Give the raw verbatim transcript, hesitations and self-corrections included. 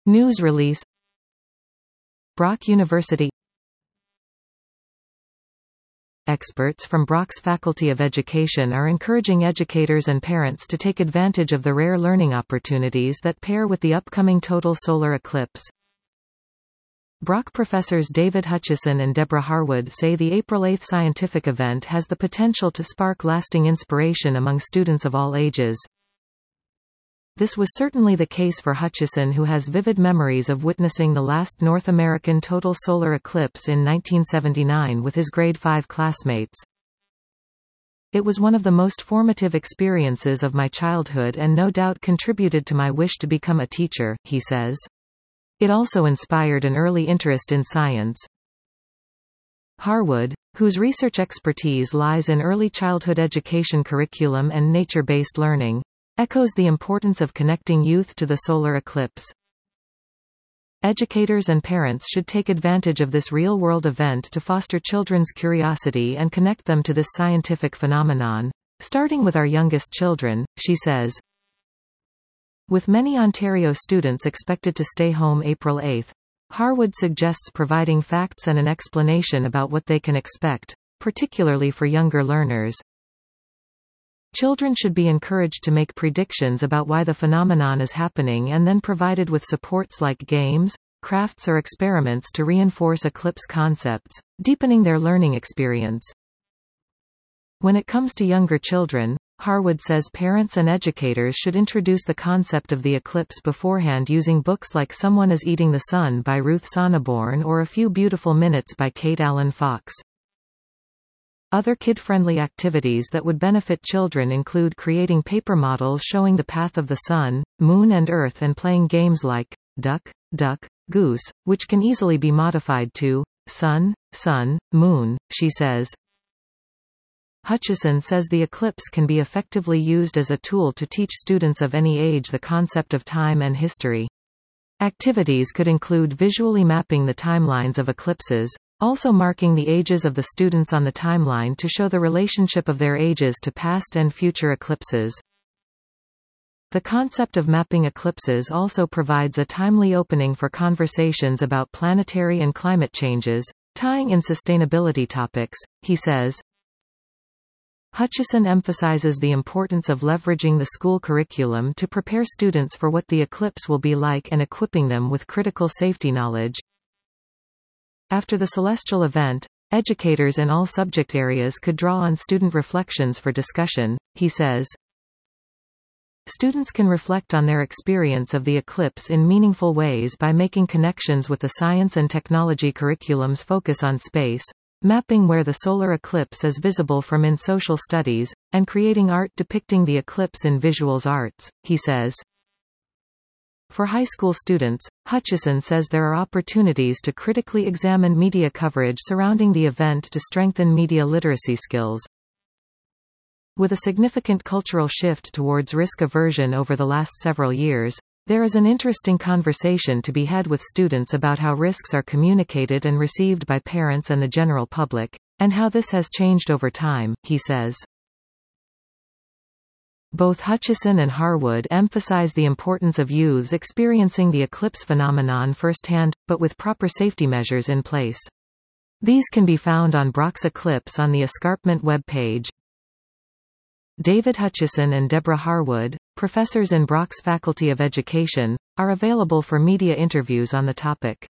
News release. Brock University. Experts from Brock's Faculty of Education are encouraging educators and parents to take advantage of the rare learning opportunities that pair with the upcoming total solar eclipse. Brock professors David Hutchison and Deborah Harwood say the April eighth scientific event has the potential to spark lasting inspiration among students of all ages. This was certainly the case for Hutchison, who has vivid memories of witnessing the last North American total solar eclipse in nineteen seventy-nine with his grade five classmates. It was one of the most formative experiences of my childhood and no doubt contributed to my wish to become a teacher, he says. It also inspired an early interest in science. Harwood, whose research expertise lies in early childhood education curriculum and nature-based learning, echoes the importance of connecting youth to the solar eclipse. Educators and parents should take advantage of this real-world event to foster children's curiosity and connect them to this scientific phenomenon, starting with our youngest children, she says. With many Ontario students expected to stay home April eighth, Harwood suggests providing facts and an explanation about what they can expect, particularly for younger learners. Children should be encouraged to make predictions about why the phenomenon is happening and then provided with supports like games, crafts or experiments to reinforce eclipse concepts, deepening their learning experience. When it comes to younger children, Harwood says parents and educators should introduce the concept of the eclipse beforehand using books like Someone is Eating the Sun by Ruth Sonneborn or A Few Beautiful Minutes by Kate Allen Fox. Other kid-friendly activities that would benefit children include creating paper models showing the path of the sun, moon and earth and playing games like Duck, Duck, Goose, which can easily be modified to Sun, Sun, Moon, she says. Hutchison says the eclipse can be effectively used as a tool to teach students of any age the concept of time and history. Activities could include visually mapping the timelines of eclipses, also marking the ages of the students on the timeline to show the relationship of their ages to past and future eclipses. The concept of mapping eclipses also provides a timely opening for conversations about planetary and climate changes, tying in sustainability topics, he says. Hutchison emphasizes the importance of leveraging the school curriculum to prepare students for what the eclipse will be like and equipping them with critical safety knowledge. After the celestial event, educators in all subject areas could draw on student reflections for discussion, he says. Students can reflect on their experience of the eclipse in meaningful ways by making connections with the science and technology curriculum's focus on space, mapping where the solar eclipse is visible from in social studies, and creating art depicting the eclipse in visuals arts, he says. For high school students, Hutchison says there are opportunities to critically examine media coverage surrounding the event to strengthen media literacy skills. With a significant cultural shift towards risk aversion over the last several years, there is an interesting conversation to be had with students about how risks are communicated and received by parents and the general public, and how this has changed over time, he says. Both Hutchison and Harwood emphasize the importance of youths experiencing the eclipse phenomenon firsthand, but with proper safety measures in place. These can be found on Brock's Eclipse on the Escarpment web page. David Hutchison and Deborah Harwood, professors in Brock's Faculty of Education, are available for media interviews on the topic.